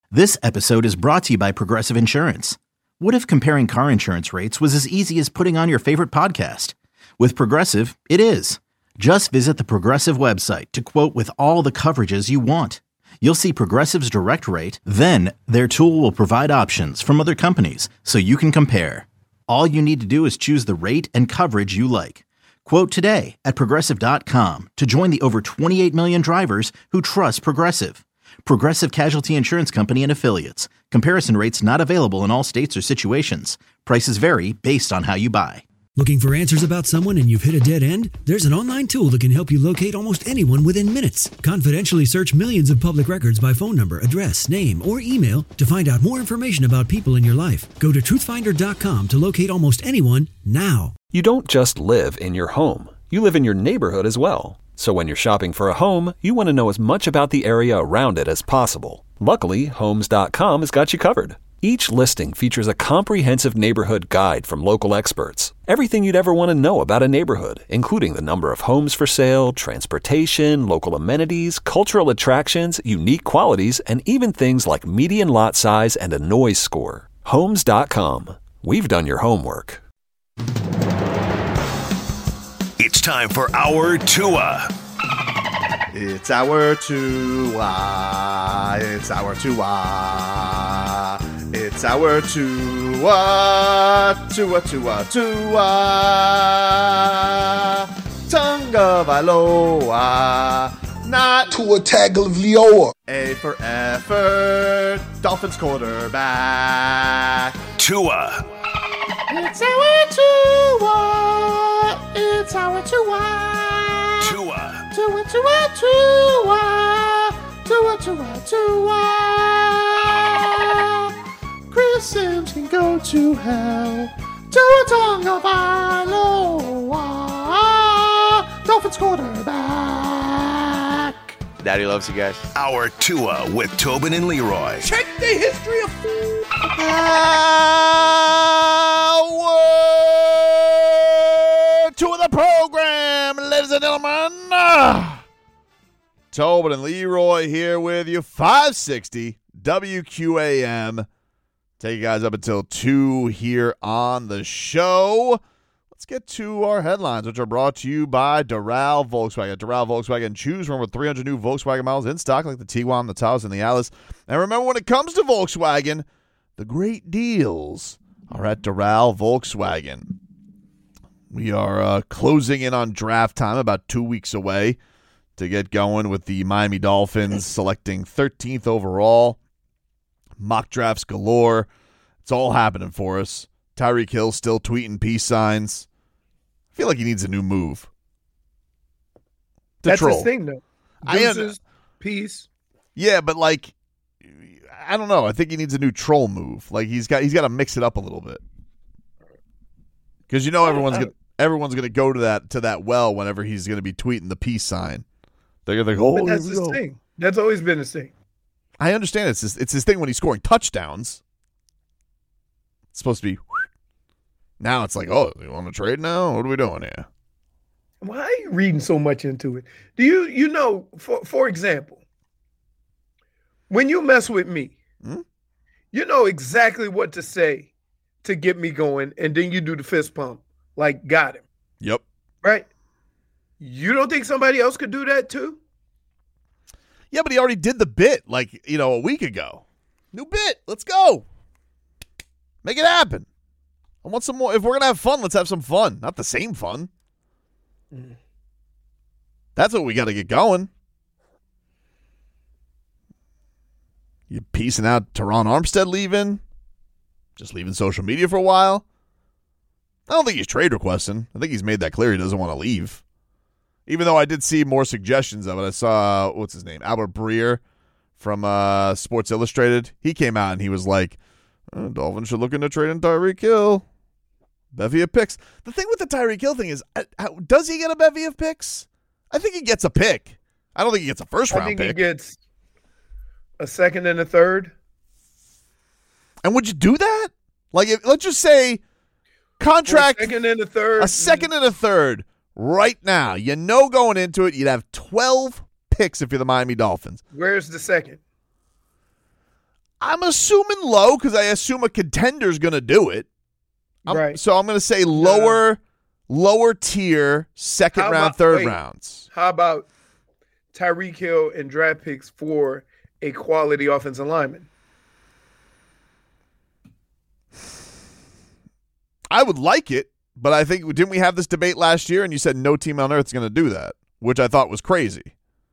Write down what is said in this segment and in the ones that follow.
This episode is brought to you by Progressive Insurance. What if comparing car insurance rates was as easy as putting on your favorite podcast? With Progressive, it is. Just visit the Progressive website to quote with all the coverages you want. You'll see Progressive's direct rate, then their tool will provide options from other companies so you can compare. All you need to do is choose the rate and coverage you like. Quote today at Progressive.com to join the over 28 million drivers who trust Progressive. Progressive Casualty Insurance Company and Affiliates. Comparison rates not available in all states or situations. Prices vary based on how you buy. Looking for answers about someone and you've hit a dead end? There's an online tool that can help you locate almost anyone within minutes. Confidentially search millions of public records by phone number, address, name, or email to find out more information about people in your life. Go to truthfinder.com to locate almost anyone now. You don't just live in your home. You live in your neighborhood as well. So when you're shopping for a home, you want to know as much about the area around it as possible. Luckily, Homes.com has got you covered. Each listing features a comprehensive neighborhood guide from local experts. Everything you'd ever want to know about a neighborhood, including the number of homes for sale, transportation, local amenities, cultural attractions, unique qualities, and even things like median lot size and a noise score. Homes.com. We've done your homework. It's time for Our Tua. It's our Tua. It's our Tua. It's our Tua. Tua, Tua, Tua. Tonga Vailoa. Not Tua Tagovailoa. A for effort. Dolphins quarterback. Tua. It's our Tua. It's our Tua. Tua. Tua, Tua, Tua. Tua, Tua, Tua. Chris Sims can go to hell. Tua Tagovailoa. Dolphins quarterback. Daddy loves you guys. Our Tua with Tobin and Leroy. Check the history of food. To the program, ladies and gentlemen. Tobin and Leroy here with you, 560 WQAM. Take you guys up until 2 here on the show. Let's get to our headlines, which are brought to you by Doral Volkswagen. Doral Volkswagen, choose from over 300 new Volkswagen models in stock, like the Tiguan, the Taos, and the Alice. And remember, when it comes to Volkswagen, the great deals are at Doral Volkswagen. We are closing in on draft time, about 2 weeks away to get going with the Miami Dolphins selecting 13th overall. Mock drafts galore. It's all happening for us. Tyreek Hill still tweeting peace signs. I feel like he needs a new move. That's his thing, though. Deuces, peace. Yeah, but like, I don't know. I think he needs a new troll move. Like he's got to mix it up a little bit. Because you know everyone's gonna go to that well whenever he's gonna be tweeting the peace sign. They're gonna go. But that's his thing. That's always been his thing. I understand it's his thing when he's scoring touchdowns. It's supposed to be. Now it's like, oh, you want to trade now? What are we doing here? Why are you reading so much into it? Do you know? For example, when you mess with me, you know exactly what to say to get me going, and then you do the fist pump. Like, got him. Yep. Right? You don't think somebody else could do that too? Yeah, but he already did the bit, like, a week ago. New bit. Let's go. Make it happen. I want some more. If we're going to have fun, let's have some fun. Not the same fun. That's what we got to get going. You piecing out Teron Armstead leaving? Just leaving social media for a while? I don't think he's trade requesting. I think he's made that clear he doesn't want to leave. Even though I did see more suggestions of it. I saw, what's his name? Albert Breer from Sports Illustrated. He came out and he was like, Dolphins should look into trading Tyreek Hill. Bevy of picks. The thing with the Tyreek Hill thing is, does he get a bevy of picks? I think he gets a pick. I don't think he gets a first-round pick. I think he gets a second and a third. And would you do that? Like, let's just say contract. A second and a third. A second and a third right now. Going into it, you'd have 12 picks if you're the Miami Dolphins. Where's the second? I'm assuming low because I assume a contender's going to do it. Right. So I'm going to say lower tier, second round, third rounds. How about Tyreek Hill and draft picks for a quality offensive lineman? I would like it, but I think, didn't we have this debate last year and you said no team on earth is going to do that, which I thought was crazy.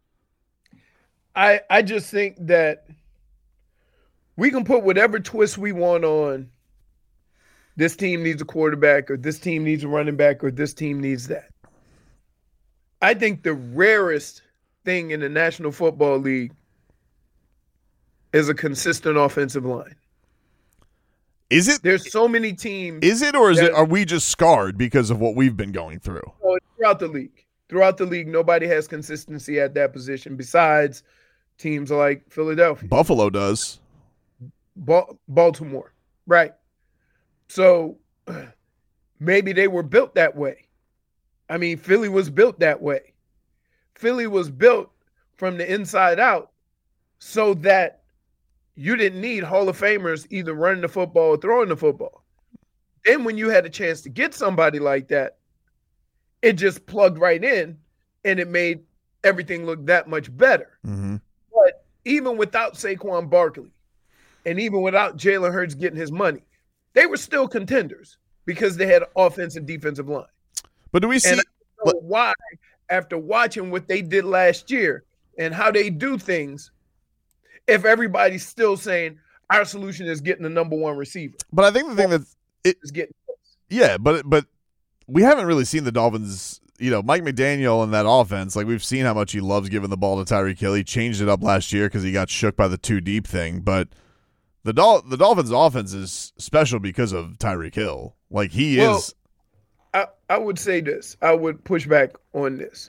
I just think that we can put whatever twist we want on this team needs a quarterback or this team needs a running back or this team needs that. I think the rarest thing in the National Football League is a consistent offensive line. Is it? There's so many teams. Is it, or are we just scarred because of what we've been going through? Throughout the league. Throughout the league, nobody has consistency at that position besides teams like Philadelphia. Buffalo does. Baltimore. Right. So maybe they were built that way. I mean, Philly was built that way. Philly was built from the inside out so that you didn't need Hall of Famers either running the football or throwing the football. Then when you had a chance to get somebody like that, it just plugged right in and it made everything look that much better. Mm-hmm. But even without Saquon Barkley and even without Jalen Hurts getting his money, they were still contenders because they had offense and defensive line. But do we see why, after watching what they did last year and how they do things, if everybody's still saying our solution is getting the number one receiver? But I think the thing that is getting but we haven't really seen the Dolphins. Mike McDaniel in that offense, like we've seen how much he loves giving the ball to Tyreek Hill. He changed it up last year because he got shook by the too deep thing, but. The Dolphins' offense is special because of Tyreek Hill. Like, he is. I would say this. I would push back on this.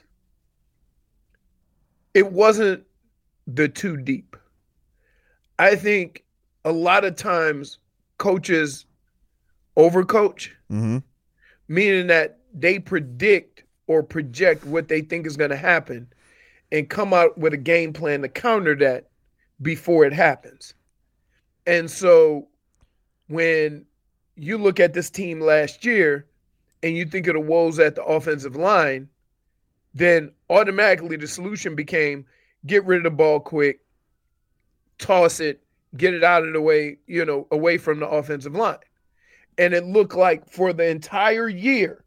It wasn't the too deep. I think a lot of times coaches overcoach, meaning that they predict or project what they think is going to happen and come out with a game plan to counter that before it happens. And so when you look at this team last year and you think of the woes at the offensive line, then automatically the solution became get rid of the ball quick, toss it, get it out of the way, away from the offensive line. And it looked like for the entire year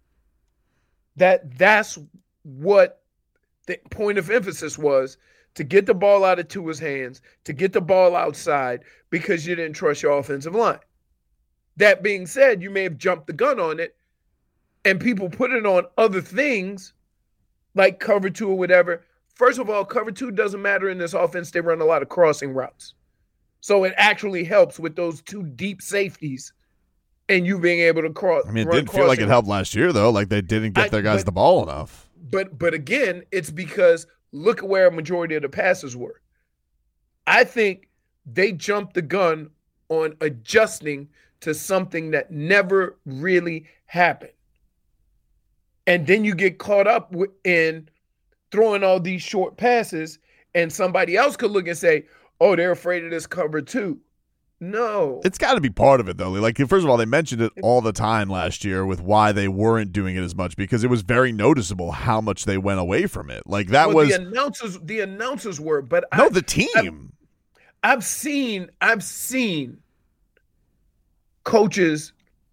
that's what the point of emphasis was, to get the ball out of Tua's hands, to get the ball outside because you didn't trust your offensive line. That being said, you may have jumped the gun on it and people put it on other things like cover two or whatever. First of all, cover two doesn't matter in this offense. They run a lot of crossing routes. So it actually helps with those two deep safeties and you being able to cross. I mean, it didn't feel like it helped last year, though. Like they didn't get their guys the ball enough. But again, it's because look at where a majority of the passes were. I think they jumped the gun on adjusting to something that never really happened. And then you get caught up in throwing all these short passes and somebody else could look and say, oh, they're afraid of this cover too. No. It's got to be part of it, though. Like, first of all, they mentioned it all the time last year with why they weren't doing it as much because it was very noticeable how much they went away from it. Like, that was the announcers were, but the team. I've seen coaches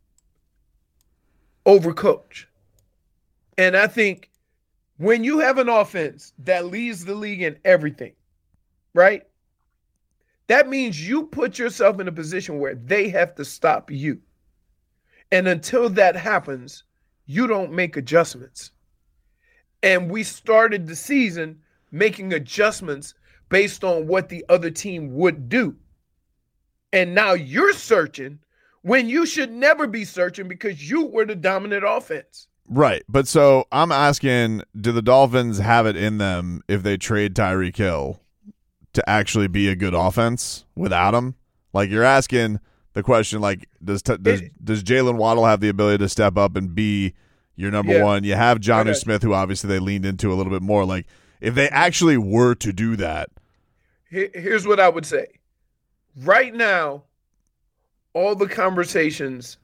overcoach. And I think when you have an offense that leads the league in everything, right? That means you put yourself in a position where they have to stop you. And until that happens, you don't make adjustments. And we started the season making adjustments based on what the other team would do. And now you're searching when you should never be searching because you were the dominant offense. Right. But so I'm asking, do the Dolphins have it in them if they trade Tyreek Hill to actually be a good offense without him? Like, you're asking the question, like, does Jalen Waddle have the ability to step up and be your number one? You have Jonnu Smith, who obviously they leaned into a little bit more. Like, if they actually were to do that. Here's what I would say. right now, all the conversations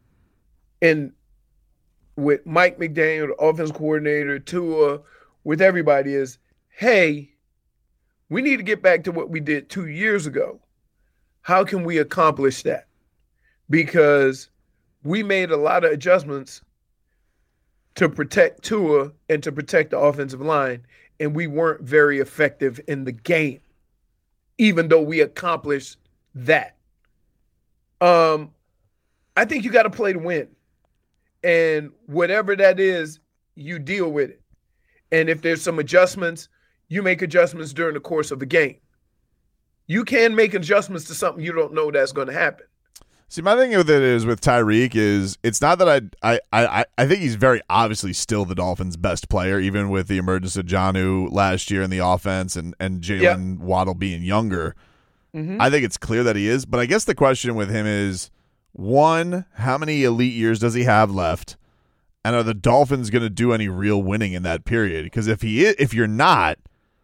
with Mike McDaniel, the offense coordinator, Tua, with everybody is, hey, we need to get back to what we did 2 years ago. How can we accomplish that? Because we made a lot of adjustments to protect Tua and to protect the offensive line, and we weren't very effective in the game, even though we accomplished that. I think you got to play to win. And whatever that is, you deal with it. And if there's some adjustments, you make adjustments during the course of the game. You can make adjustments to something you don't know that's going to happen. See, my thing with it is with Tyreek is it's not that I think he's very obviously still the Dolphins' best player, even with the emergence of Jonnu last year in the offense and Jalen Waddle being younger. Mm-hmm. I think it's clear that he is. But I guess the question with him is, one, how many elite years does he have left? And are the Dolphins going to do any real winning in that period? Because if you're not,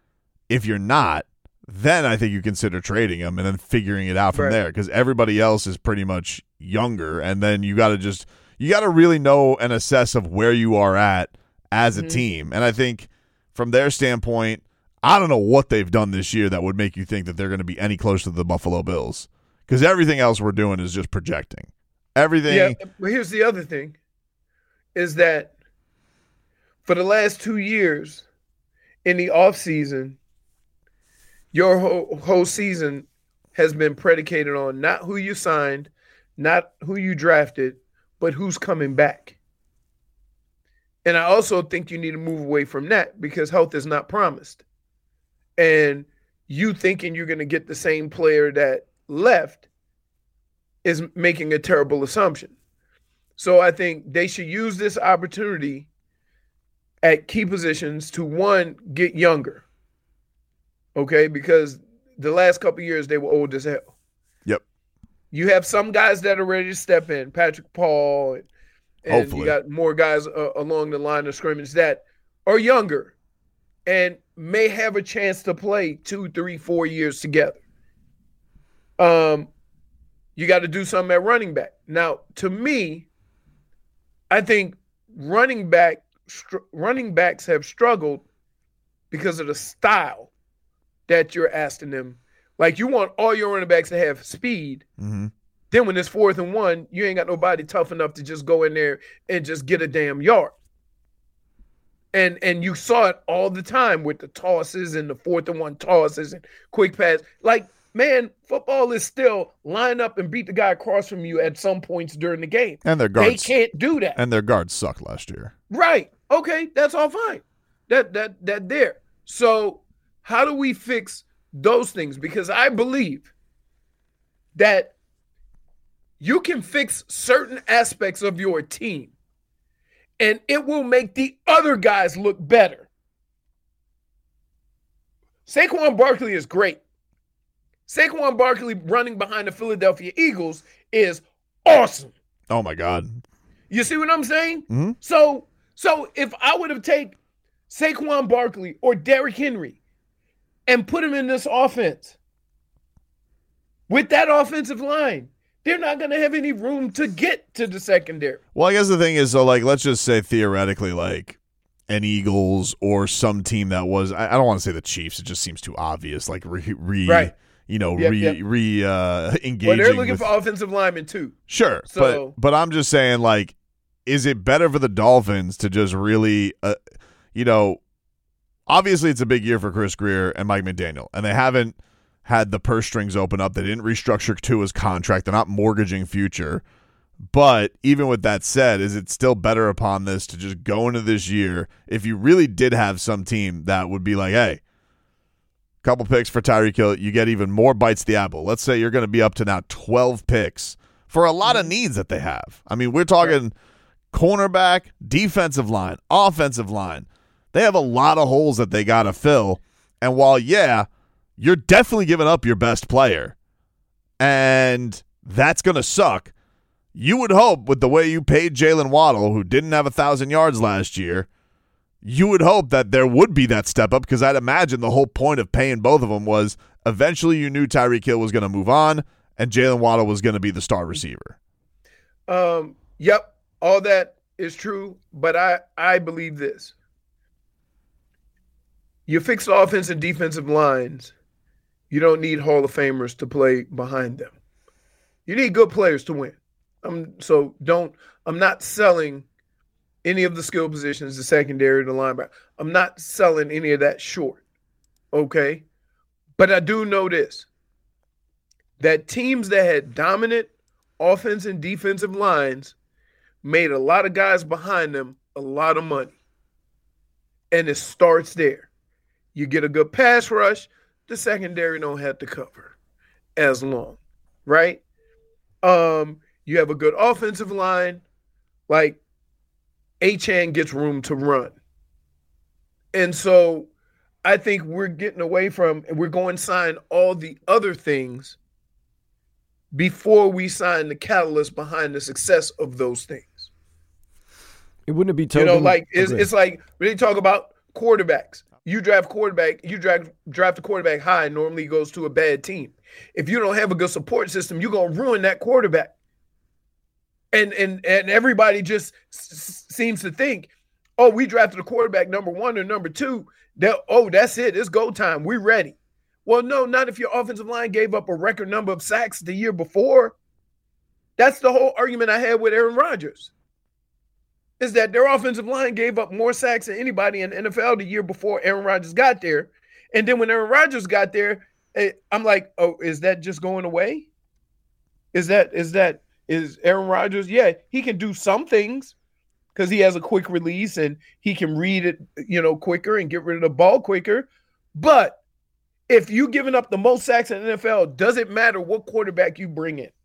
then I think you consider trading him and then figuring it out from there, because everybody else is pretty much younger, and then you got to really know and assess of where you are at as a team. And I think from their standpoint, I don't know what they've done this year that would make you think that they're going to be any closer to the Buffalo Bills, because everything else we're doing is just projecting. Everything. Yeah, but here's the other thing, is that for the last 2 years in the offseason, your whole season has been predicated on not who you signed, not who you drafted, but who's coming back. And I also think you need to move away from that, because health is not promised. And you thinking you're going to get the same player that left is making a terrible assumption. So I think they should use this opportunity at key positions to, one, get younger. Okay, because the last couple of years they were old as hell. Yep. You have some guys that are ready to step in, Patrick Paul, and you got more guys along the line of scrimmage that are younger and may have a chance to play 2, 3, 4 years together. You got to do something at running back. Now, to me, I think running backs have struggled because of the style that you're asking them. Like, you want all your running backs to have speed. Mm-hmm. Then when it's 4th and 1, you ain't got nobody tough enough to just go in there and just get a damn yard. And you saw it all the time with the tosses and the 4th and 1 tosses and quick pass. Like, man, football is still line up and beat the guy across from you at some points during the game. And their guards, they can't do that. And their guards sucked last year. Right. Okay, that's all fine. That there. So how do we fix those things? Because I believe that you can fix certain aspects of your team and it will make the other guys look better. Saquon Barkley is great. Saquon Barkley running behind the Philadelphia Eagles is awesome. Oh, my God. You see what I'm saying? Mm-hmm. So if I would have taken Saquon Barkley or Derrick Henry and put him in this offense, with that offensive line, they're not going to have any room to get to the secondary. Well, I guess the thing is, so like, let's just say theoretically, like an Eagles or some team that was, I don't want to say the Chiefs, it just seems too obvious, like engaging. Well, they're looking for offensive linemen too. Sure, but I'm just saying, like, is it better for the Dolphins to just really, obviously it's a big year for Chris Greer and Mike McDaniel, and they haven't had the purse strings open up. They didn't restructure Tua's contract. They're not mortgaging future. But even with that said, is it still better upon this to just go into this year if you really did have some team that would be like, hey, couple picks for Tyreek Hill, you get even more bites of the apple. Let's say you're going to be up to now 12 picks for a lot of needs that they have. I mean, we're talking cornerback, defensive line, offensive line. They have a lot of holes that they got to fill. And while, you're definitely giving up your best player, and that's going to suck, you would hope with the way you paid Jalen Waddle, who didn't have 1,000 yards last year, you would hope that there would be that step up, because I'd imagine the whole point of paying both of them was eventually you knew Tyreek Hill was going to move on, and Jalen Waddle was going to be the star receiver. Yep, all that is true, but I believe this. You fix the offense and defensive lines, you don't need Hall of Famers to play behind them. You need good players to win. I'm not selling any of the skill positions, the secondary, the linebacker. I'm not selling any of that short, okay? But I do know this, that teams that had dominant offense and defensive lines made a lot of guys behind them a lot of money. And it starts there. You get a good pass rush, the secondary don't have to cover as long, right? You have a good offensive line, like Achane gets room to run. And so I think we're getting away from, and we're going to sign all the other things before we sign the catalyst behind the success of those things. It wouldn't be Tobin. It's like when they talk about quarterbacks. You draft a quarterback high, normally goes to a bad team. If you don't have a good support system, you're going to ruin that quarterback. And everybody just seems to think, oh, we drafted a quarterback number 1 or number 2. That's it. It's go time. We're ready. Well, no, not if your offensive line gave up a record number of sacks the year before. That's the whole argument I had with Aaron Rodgers, is that their offensive line gave up more sacks than anybody in the NFL the year before Aaron Rodgers got there. And then when Aaron Rodgers got there, I'm like, oh, is that just going away? Is Aaron Rodgers? Yeah, he can do some things because he has a quick release and he can read it, quicker and get rid of the ball quicker. But if you're giving up the most sacks in the NFL, does it matter what quarterback you bring in?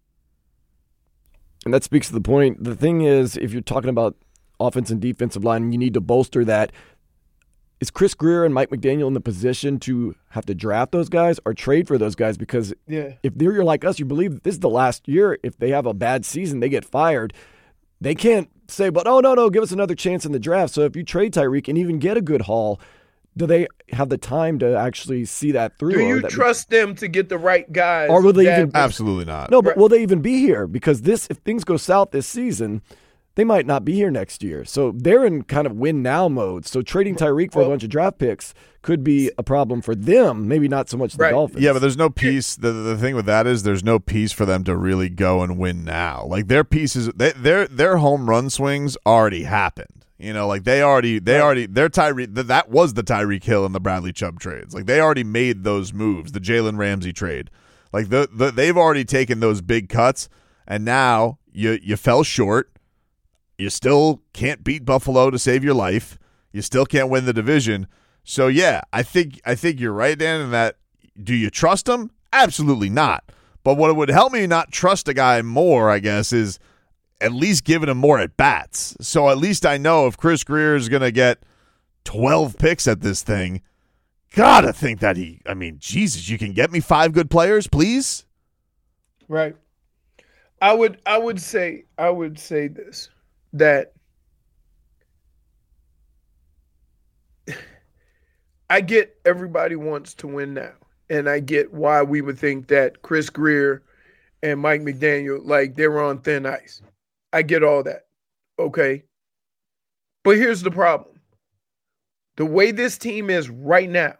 And that speaks to the point. The thing is, if you're talking about offense and defensive line, you need to bolster that. Is Chris Grier and Mike McDaniel in the position to have to draft those guys or trade for those guys? Because if you're like us, you believe that this is the last year. If they have a bad season, they get fired. They can't say, but no, give us another chance in the draft. So if you trade Tyreek and even get a good haul, do they have the time to actually see that through? Do you trust them to get the right guys? Or will they even? Absolutely not. No, but will they even be here? Because if things go south this season, they might not be here next year. So they're in kind of win now mode. So trading Tyreek for a bunch of draft picks could be a problem for them, maybe not so much the Dolphins. Yeah, but there's no piece. The thing with that is there's no piece for them to really go and win now. Like their pieces, their home run swings already happened. Like their Tyreek, that was the Tyreek Hill and the Bradley Chubb trades. Like they already made those moves, the Jalen Ramsey trade. Like they've already taken those big cuts, and now you fell short. You still can't beat Buffalo to save your life. You still can't win the division. So yeah, I think you're right, Dan, in that. Do you trust him? Absolutely not. But what would help me not trust a guy more, I guess, is at least giving him more at bats. So at least I know if Chris Grier is going to get 12 picks at this thing, gotta think that Jesus, you can get me 5 good players, please. Right. I would say this, that I get everybody wants to win now, and I get why we would think that Chris Grier and Mike McDaniel, like, they're on thin ice. I get all that, okay? But here's the problem. The way this team is right now,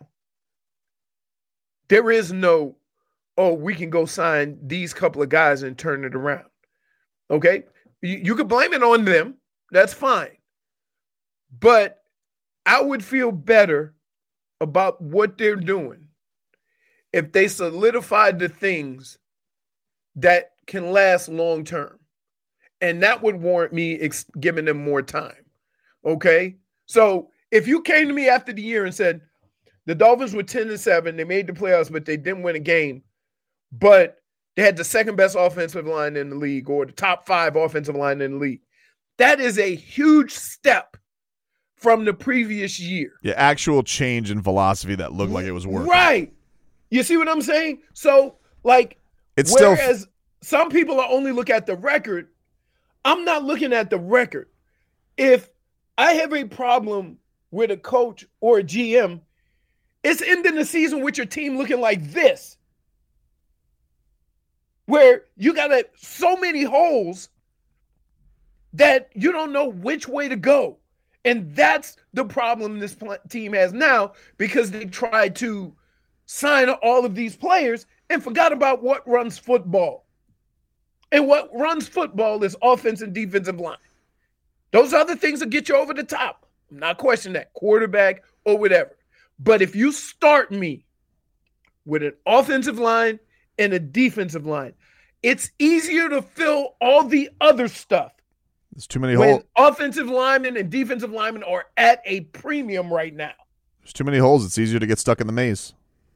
there is no, we can go sign these couple of guys and turn it around, okay? You could blame it on them. That's fine. But I would feel better about what they're doing if they solidified the things that can last long term. And that would warrant me giving them more time. Okay? So if you came to me after the year and said, the Dolphins were 10-7, they made the playoffs, but they didn't win a game, but they had the second best offensive line in the league, or the top 5 offensive line in the league, that is a huge step from the previous year. Yeah, actual change in philosophy that looked like it was working. Right. You see what I'm saying? So, like, whereas some people are only look at the record, I'm not looking at the record. If I have a problem with a coach or a GM, it's ending the season with your team looking like this. where you got so many holes that you don't know which way to go. And that's the problem this team has now, because they tried to sign all of these players and forgot about what runs football. And what runs football is offense and defensive line. Those other things will get you over the top. I'm not questioning that, quarterback or whatever. But if you start me with an offensive line and a defensive line, it's easier to fill all the other stuff. There's too many holes. Offensive linemen and defensive linemen are at a premium right now. There's too many holes. It's easier to get stuck in the maze.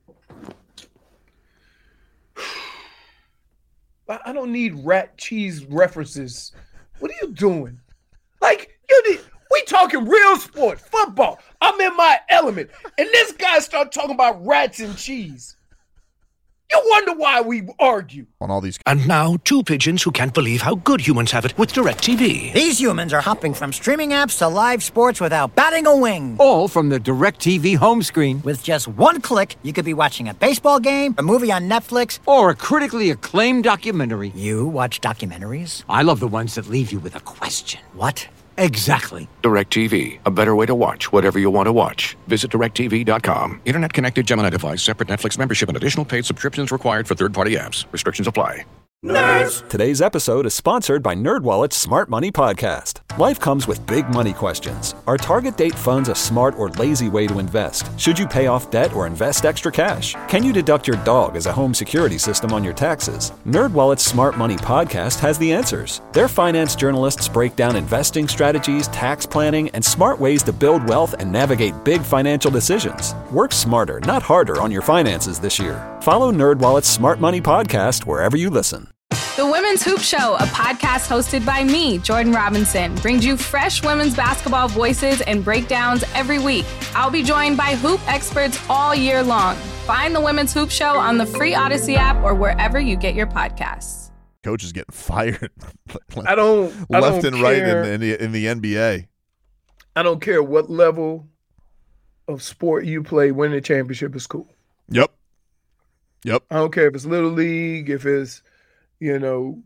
I don't need rat cheese references. What are you doing? We talking real sport, football. I'm in my element. And this guy start talking about rats and cheese. You wonder why we argue. On all these. And now, two pigeons who can't believe how good humans have it with DirecTV. These humans are hopping from streaming apps to live sports without batting a wing. All from the DirecTV home screen. With just one click, you could be watching a baseball game, a movie on Netflix, or a critically acclaimed documentary. You watch documentaries? I love the ones that leave you with a question. What? Exactly. DirecTV. A better way to watch whatever you want to watch. Visit DirecTV.com. Internet connected Gemini device. Separate Netflix membership and additional paid subscriptions required for third-party apps. Restrictions apply. Nerds! Today's episode is sponsored by NerdWallet's Smart Money Podcast. Life comes with big money questions. Are target date funds a smart or lazy way to invest? Should you pay off debt or invest extra cash? Can you deduct your dog as a home security system on your taxes? NerdWallet's Smart Money Podcast has the answers. Their finance journalists break down investing strategies, tax planning, and smart ways to build wealth and navigate big financial decisions. Work smarter, not harder on your finances this year. Follow NerdWallet's Smart Money Podcast wherever you listen. The Women's Hoop Show, a podcast hosted by me, Jordan Robinson, brings you fresh women's basketball voices and breakdowns every week. I'll be joined by hoop experts all year long. Find the Women's Hoop Show on the free Odyssey app or wherever you get your podcasts. Coach is getting fired. I don't left and right care. in the NBA. I don't care what level of sport you play. Winning a championship is cool. Yep. I don't care if it's Little League, if it's D1,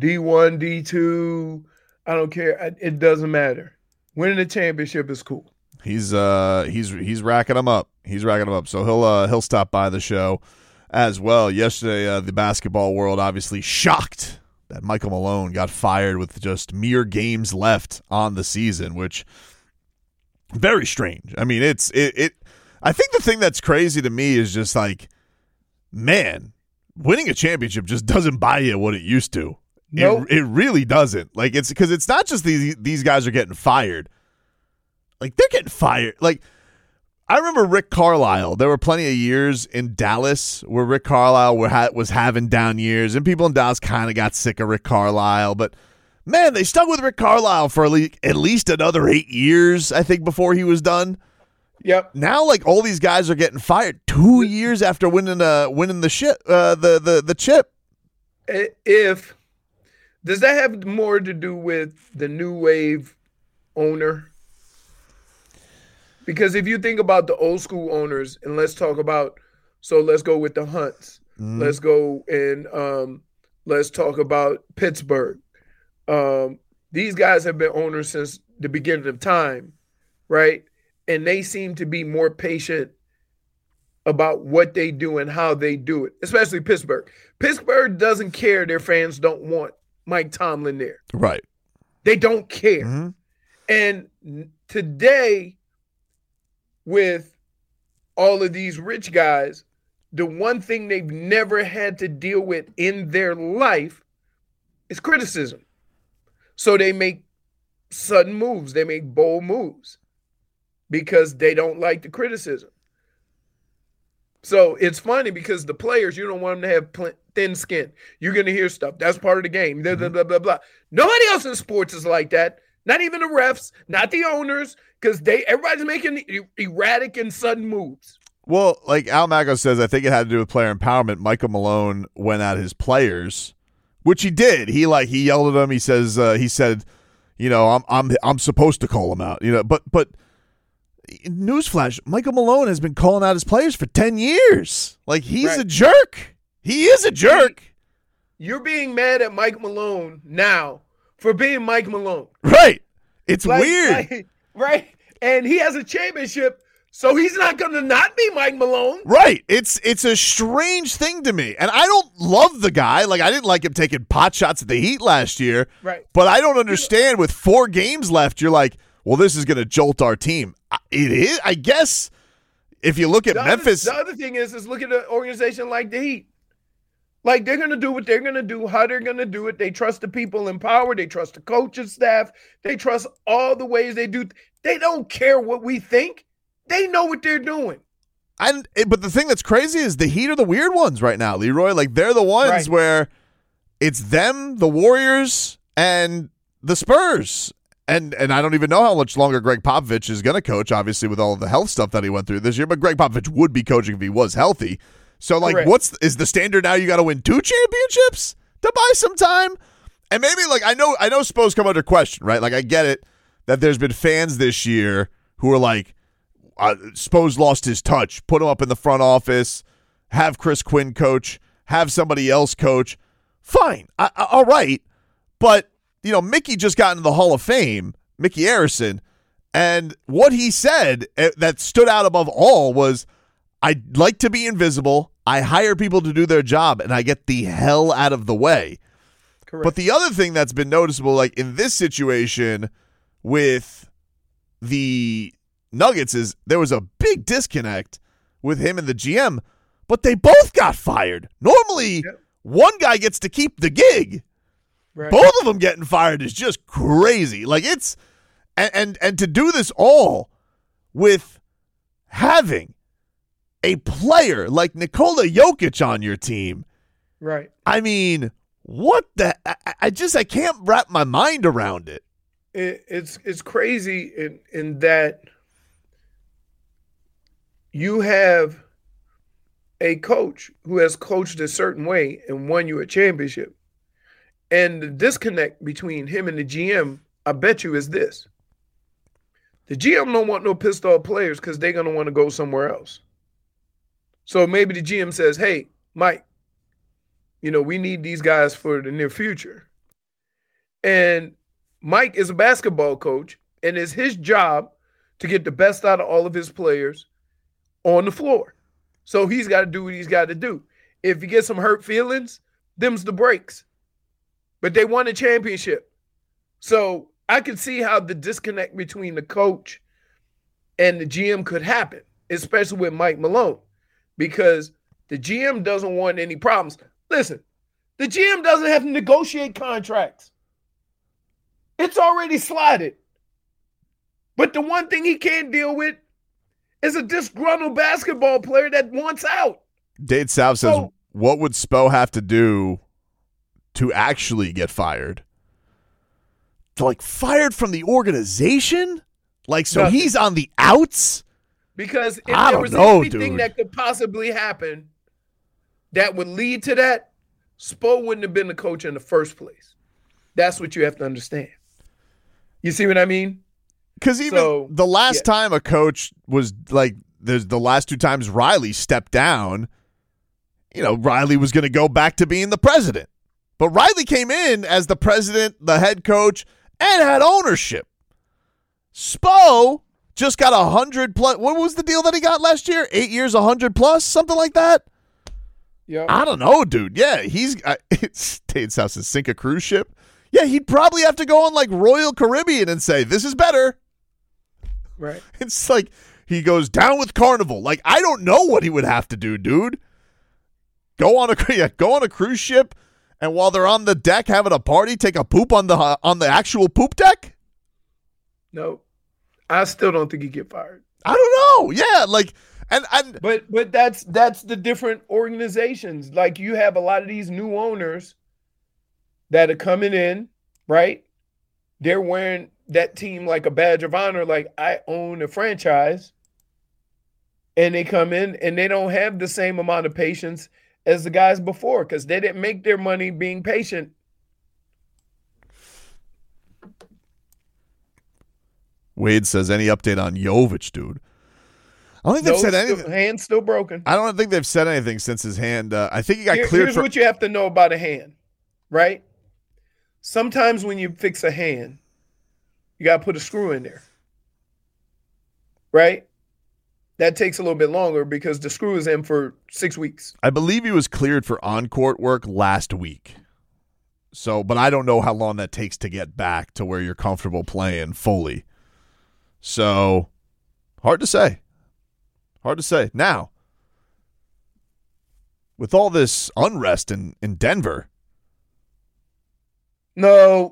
D2, I don't care. It doesn't matter. Winning a championship is cool. He's racking them up. So he'll stop by the show as well. Yesterday, the basketball world obviously shocked that Michael Malone got fired with just mere games left on the season, which very strange. I mean, I think the thing that's crazy to me is just like, man, winning a championship just doesn't buy you what it used to. Nope. It really doesn't. Like, it's because it's not just these guys are getting fired. Like, they're getting fired. Like, I remember Rick Carlisle. There were plenty of years in Dallas where Rick Carlisle was having down years, and people in Dallas kind of got sick of Rick Carlisle. But, man, they stuck with Rick Carlisle for at least another 8 years, I think, before he was done. Yep. Now, like, all these guys are getting fired 2 years after winning the chip. Does that have more to do with the new wave owner? Because if you think about the old school owners, and let's go with the Hunts. Mm-hmm. Let's go and let's talk about Pittsburgh. These guys have been owners since the beginning of time, right? And they seem to be more patient about what they do and how they do it, especially Pittsburgh. Pittsburgh doesn't care their fans don't want Mike Tomlin there. Right. They don't care. Mm-hmm. And today, with all of these rich guys, the one thing they've never had to deal with in their life is criticism. So they make sudden moves. They make bold moves because they don't like the criticism. So it's funny because the players, you don't want them to have thin skin. You're going to hear stuff. That's part of the game. Blah, blah, blah, blah, blah. Nobody else in sports is like that. Not even the refs, not the owners, because everybody's making erratic and sudden moves. Well, like Al Mago says, I think it had to do with player empowerment. Michael Malone went at his players, which he did. He yelled at them. He said, I'm supposed to call him out. But newsflash, Michael Malone has been calling out his players for 10 years. Like, he's a jerk. He is a jerk. you're being mad at Mike Malone now for being Mike Malone. Right. It's weird. Right. And he has a championship, so he's not going to not be Mike Malone. Right. It's a strange thing to me. And I don't love the guy. Like, I didn't like him taking pot shots at the Heat last year. Right. But I don't understand. With 4 games left, you're like, well, this is going to jolt our team. It is. I guess if you look at Memphis. The other thing is look at an organization like the Heat. Like, they're going to do what they're going to do, how they're going to do it. They trust the people in power. They trust the coaching staff. They trust all the ways they do. They don't care what we think. They know what they're doing. But the thing that's crazy is the Heat are the weird ones right now, Leroy. Like, they're the ones where it's them, the Warriors, and the Spurs. And I don't even know how much longer Greg Popovich is going to coach, obviously, with all of the health stuff that he went through this year. But Greg Popovich would be coaching if he was healthy. So, like, is the standard now? You got to win 2 championships to buy some time? And maybe, like, I know Spo's come under question, right? Like, I get it that there's been fans this year who are like, Spo's lost his touch. Put him up in the front office. Have Chris Quinn coach. Have somebody else coach. Fine. All right. But, you know, Mickey just got into the Hall of Fame, Mickey Arison, and what he said that stood out above all was, I'd like to be invisible. I hire people to do their job, and I get the hell out of the way. Correct. But the other thing that's been noticeable, like in this situation with the Nuggets, is there was a big disconnect with him and the GM, but they both got fired. Normally, one guy gets to keep the gig. Right. Both of them getting fired is just crazy. Like, it's and to do this all with having a player like Nikola Jokic on your team. Right. I mean, what the? I can't wrap my mind around it. It's crazy in that you have a coach who has coached a certain way and won you a championship. And the disconnect between him and the GM, I bet you, is this. The GM don't want no pissed off players because they're going to want to go somewhere else. So maybe the GM says, hey, Mike, you know, we need these guys for the near future. And Mike is a basketball coach, and it's his job to get the best out of all of his players on the floor. So he's got to do what he's got to do. If he gets some hurt feelings, them's the breaks. But they won a championship. So I could see how the disconnect between the coach and the GM could happen, especially with Mike Malone. Because the GM doesn't want any problems. Listen, the GM doesn't have to negotiate contracts. It's already slotted. But the one thing he can't deal with is a disgruntled basketball player that wants out. Dade South says, what would Spo have to do to actually get fired? To, like, fired from the organization? Like, so Nothing. He's on the outs? Because if I there don't was know, anything dude. that could possibly happen that would lead to that, Spo wouldn't have been the coach in the first place. That's what you have to understand. You see what I mean? Because even the last time a coach was like, there's the last 2 times Riley stepped down, you know, Riley was going to go back to being the president. But Riley came in as the president, the head coach, and had ownership. Spo just got 100 plus. What was the deal that he got last year? 8 years, 100 plus, something like that. Yeah, I don't know, dude. Yeah, it's Dade's house to sink a cruise ship. Yeah, he'd probably have to go on like Royal Caribbean and say, "This is better." Right. It's like he goes down with Carnival. Like, I don't know what he would have to do, dude. Go on a cruise ship, and while they're on the deck having a party, take a poop on the actual poop deck. No, I still don't think he'd get fired. I don't know. Yeah, like, and but that's the different organizations. Like, you have a lot of these new owners that are coming in, right? They're wearing that team like a badge of honor, like, I own a franchise. And they come in and they don't have the same amount of patience as the guys before because they didn't make their money being patient. Wade says, any update on Jovic, dude? I don't think they've said anything. Hand's still broken. I don't think they've said anything since his hand. I think he got cleared. Here's what you have to know about a hand. right? Sometimes when you fix a hand, you got to put a screw in there, right? That takes a little bit longer because the screw is in for 6 weeks. I believe he was cleared for on-court work last week. So, but I don't know how long that takes to get back to where you're comfortable playing fully. So, hard to say. Hard to say. Now, with all this unrest in Denver. No.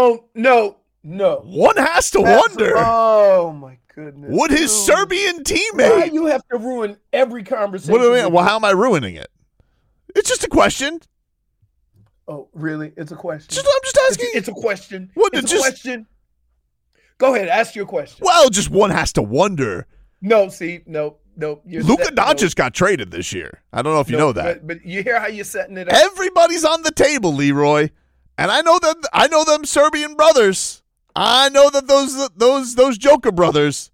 One has to wonder. Oh, my goodness. Would his Serbian teammate. Why you have to ruin every conversation? What do I mean? Well, how am I ruining it? It's just a question. Oh, really? It's a question. I'm just asking. It's a question. It's a question. Go ahead. Ask your question. Well, just one has to wonder. No. Luka Doncic got traded this year. I don't know if you know that. But you hear how you're setting it up? Everybody's on the table, Leroy. And I know them Serbian brothers. I know that those Joker brothers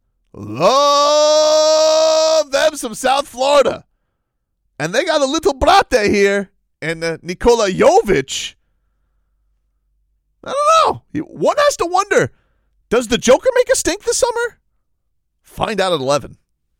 love them some South Florida. And they got a little brate here and Nikola Jovic. I don't know. One has to wonder, does the Joker make a stink this summer? Find out at 11.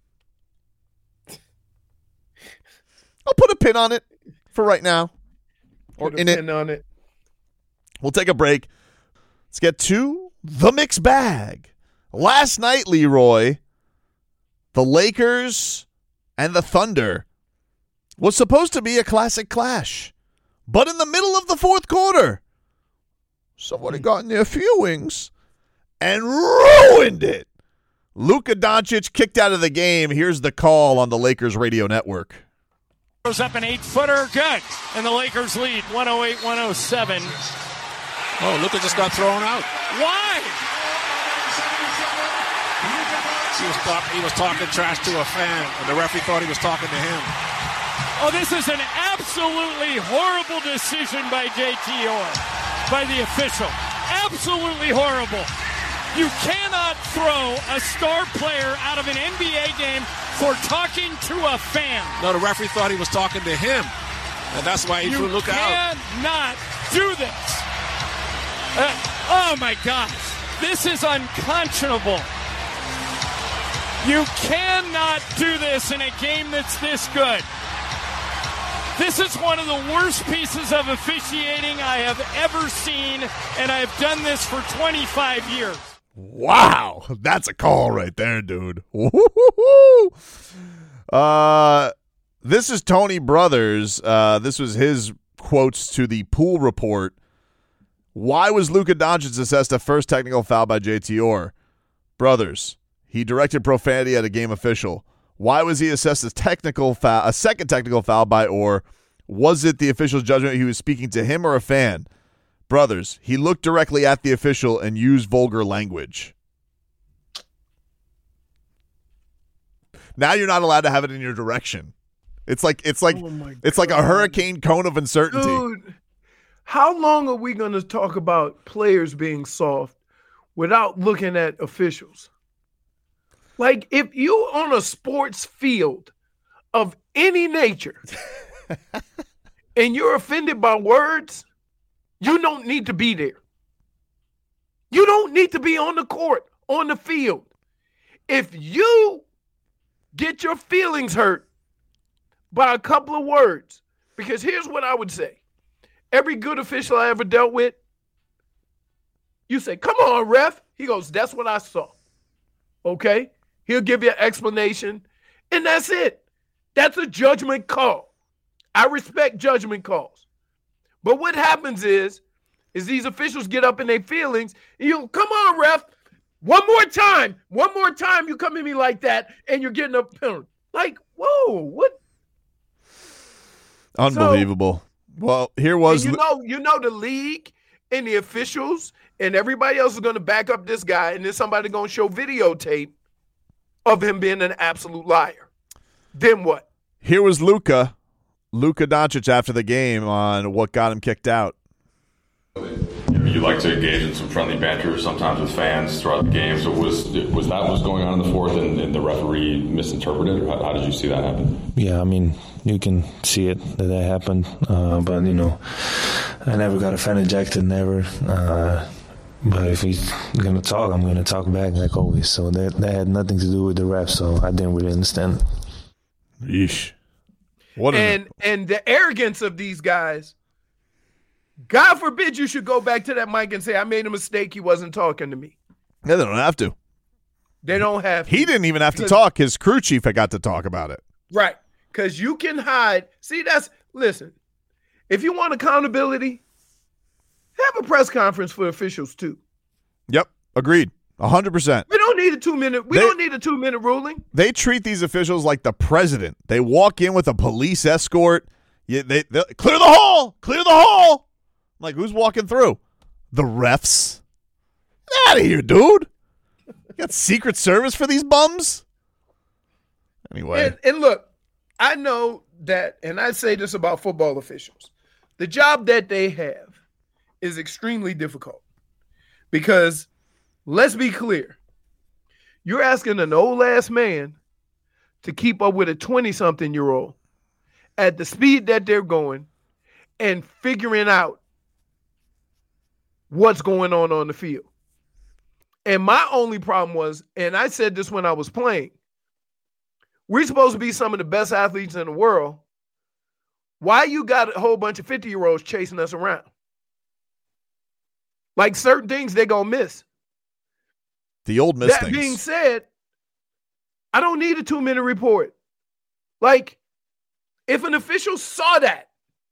I'll put a pin on it for right now. Put a pin on it. We'll take a break. Let's get to the mixed bag. Last night, Leroy, the Lakers and the Thunder was supposed to be a classic clash. But in the middle of the fourth quarter, somebody got in their feelings and ruined it. Luka Doncic kicked out of the game. Here's the call on the Lakers radio network. Goes up an 8-footer, good. And the Lakers lead 108-107. Oh, Luka just got thrown out. Why? He was talking trash to a fan, and the referee thought he was talking to him. Oh, this is an absolutely horrible decision by JT Orr, by the official. Absolutely horrible. You cannot throw a star player out of an NBA game for talking to a fan. No, the referee thought he was talking to him, and that's why he threw Luka out. You cannot do this. Oh, my gosh. This is unconscionable. You cannot do this in a game that's this good. This is one of the worst pieces of officiating I have ever seen, and I have done this for 25 years. Wow, that's a call right there, dude. This is Tony Brothers. This was his quotes to the Pool Report. Why was Luka Doncic assessed a first technical foul by JT Orr? Brothers, he directed profanity at a game official. Why was he assessed a second technical foul by Orr? Was it the official's judgment he was speaking to him or a fan? Brothers, he looked directly at the official and used vulgar language. Now you're not allowed to have it in your direction. It's like a hurricane cone of uncertainty. Dude, how long are we going to talk about players being soft without looking at officials? Like, if you on a sports field of any nature and you're offended by words, you don't need to be there. You don't need to be on the court, on the field. If you get your feelings hurt by a couple of words, because here's what I would say. Every good official I ever dealt with, you say, come on, ref. He goes, that's what I saw. Okay? He'll give you an explanation, and that's it. That's a judgment call. I respect judgment calls. But what happens is these officials get up in their feelings, and you go, come on, ref. One more time you come at me like that, and you're getting a penalty. Like, whoa, what? Unbelievable. Well, here was... You know the league and the officials and everybody else is going to back up this guy, and then somebody going to show videotape of him being an absolute liar. Then what? Here was Luka Doncic after the game on what got him kicked out. You you like to engage in some friendly banter sometimes with fans throughout the game. So was that what's going on in the fourth, and the referee misinterpreted, or how did you see that happen? Yeah, I mean, you can see it that happened, but I never got a fan ejected, never. But if he's gonna talk, I'm gonna talk back like always. So that had nothing to do with the ref. So I didn't really understand. Yeesh. And the arrogance of these guys. God forbid you should go back to that mic and say, I made a mistake. He wasn't talking to me. Yeah, they don't have to. They don't have to. He didn't even have to talk. His crew chief had got to talk about it. Right. Because you can hide. See, listen, if you want accountability, have a press conference for officials too. Yep. Agreed. 100%. We don't need a 2-minute. We don't need a 2-minute ruling. They treat these officials like the president. They walk in with a police escort. They clear the hall. Clear the hall. Like, who's walking through? The refs. Get out of here, dude. You got Secret Service for these bums? Anyway. And look, I know that, and I say this about football officials, the job that they have is extremely difficult because, let's be clear, you're asking an old-ass man to keep up with a 20-something-year-old at the speed that they're going and figuring out what's going on the field. And my only problem was, and I said this when I was playing, we're supposed to be some of the best athletes in the world. Why you got a whole bunch of 50-year-olds chasing us around? Like certain things they're going to miss. The old miss things. That being said, I don't need a 2-minute report. Like, if an official saw that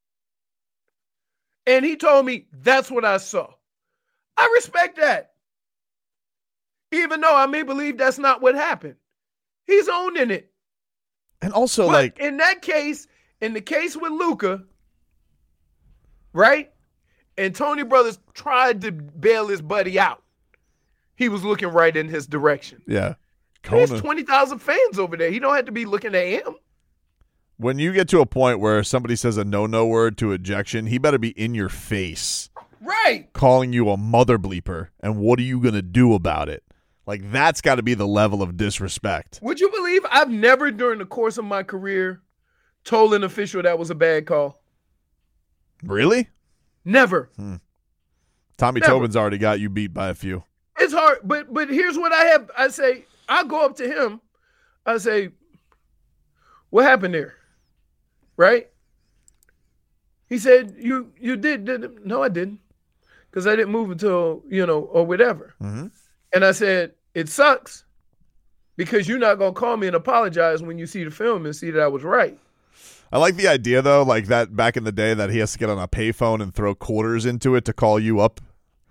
and he told me that's what I saw, I respect that. Even though I may believe that's not what happened. He's owning it. And also, but in that case, in the case with Luka, right? And Tony Brothers tried to bail his buddy out. He was looking right in his direction. Yeah. There's 20,000 fans over there. He don't have to be looking at him. When you get to a point where somebody says a no-no word to ejection, he better be in your face. Right. Calling you a mother bleeper. And what are you going to do about it? Like, that's got to be the level of disrespect. Would you believe I've never, during the course of my career, told an official that was a bad call? Really? Never. Tommy Tobin's already got you beat by a few. It's hard, but here's what I have. I say, I'll go up to him. I say, what happened there? Right? He said, you did. No, I didn't. Because I didn't move until, or whatever. Mm-hmm. And I said, it sucks because you're not going to call me and apologize when you see the film and see that I was right. I like the idea, though, like that back in the day that he has to get on a payphone and throw quarters into it to call you up.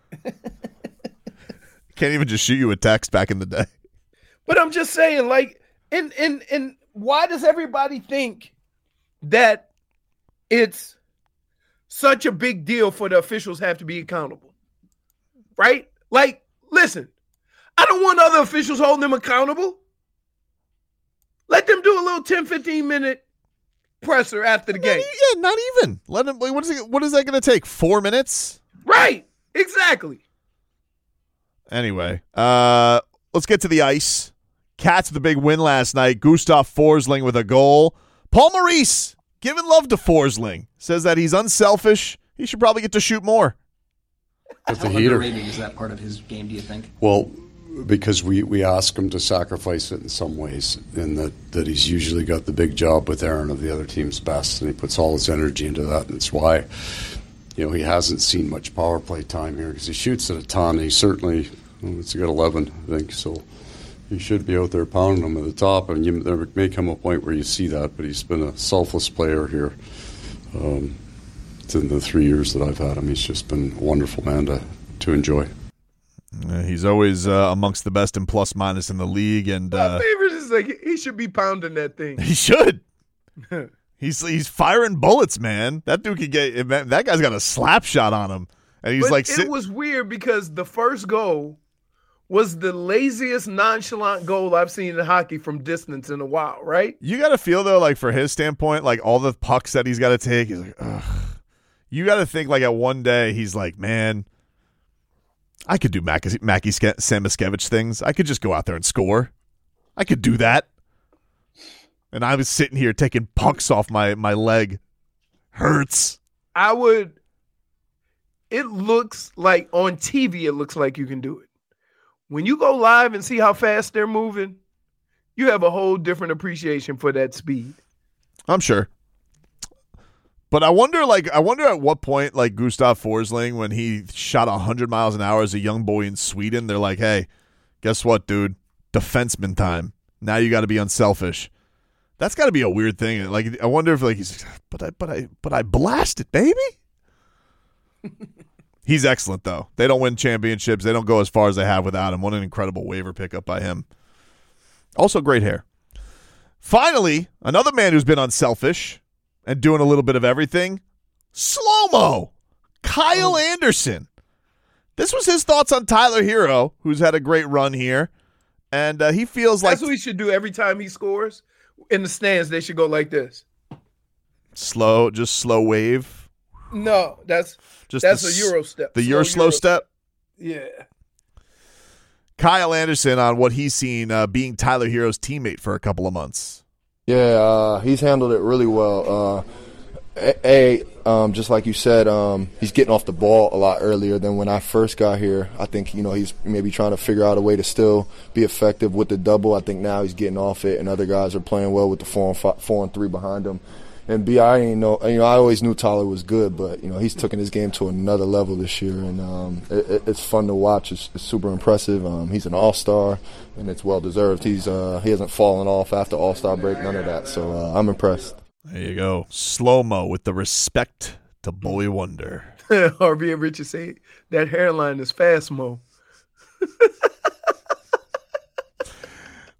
Can't even just shoot you a text back in the day. But I'm just saying, like, and why does everybody think that it's such a big deal for the officials have to be accountable? Right? Like, listen, I don't want other officials holding them accountable. Let them do a little 10, 15-minute presser after the game. Yeah, not even. Let them. What is that going to take? 4 minutes? Right. Exactly. Anyway, let's get to the ice. Cats with a big win last night. Gustav Forsling with a goal. Paul Maurice giving love to Forsling. Says that he's unselfish. He should probably get to shoot more. With the heater. Is that part of his game, do you think? Well, because we ask him to sacrifice it in some ways, and that he's usually got the big job with Aaron of the other team's best, and he puts all his energy into that, and it's why he hasn't seen much power play time here because he shoots at a ton. He certainly, it's a good 11, I think, so he should be out there pounding them at the top, and there may come a point where you see that, but he's been a selfless player here. In the 3 years that I've had him, he's just been a wonderful man to enjoy. He's always amongst the best in plus minus in the league, and my favorite is like he should be pounding that thing. He should. He's firing bullets, man. That dude could get. That guy's got a slap shot on him, and he's it was weird because the first goal was the laziest, nonchalant goal I've seen in hockey from distance in a while. Right? You got to feel though, like for his standpoint, like all the pucks that he's got to take, he's like, ugh. You got to think like at one day he's like, man, I could do Mackie Samoskevich things. I could just go out there and score. I could do that. And I was sitting here taking pucks off my leg. Hurts. It looks like on TV, it looks like you can do it. When you go live and see how fast they're moving, you have a whole different appreciation for that speed. I'm sure. But I wonder at what point, like Gustav Forsling, when he shot 100 miles an hour as a young boy in Sweden, they're like, hey, guess what, dude? Defenseman time. Now you got to be unselfish. That's got to be a weird thing. Like, I wonder if he's, but I blasted, baby. He's excellent though. They don't win championships. They don't go as far as they have without him. What an incredible waiver pickup by him. Also great hair. Finally, another man who's been unselfish and doing a little bit of everything. Slow-mo. Kyle Anderson. This was his thoughts on Tyler Hero, who's had a great run here. And he feels like... That's what he should do every time he scores. In the stands, they should go like this. Slow wave. No, that's a Euro step. The Euro step? Yeah. Kyle Anderson on what he's seen being Tyler Hero's teammate for a couple of months. Yeah, he's handled it really well. Just like you said, he's getting off the ball a lot earlier than when I first got here. I think, he's maybe trying to figure out a way to still be effective with the double. I think now he's getting off it, and other guys are playing well with the 4 and 3 behind him. And I always knew Tyler was good, but he's taken his game to another level this year, and it's fun to watch. It's super impressive. He's an all-star, and it's well deserved. He hasn't fallen off after all-star break, none of that. So I'm impressed. There you go, slow-mo with the respect to Boy Wonder. RV and Richard say that hairline is fast-mo.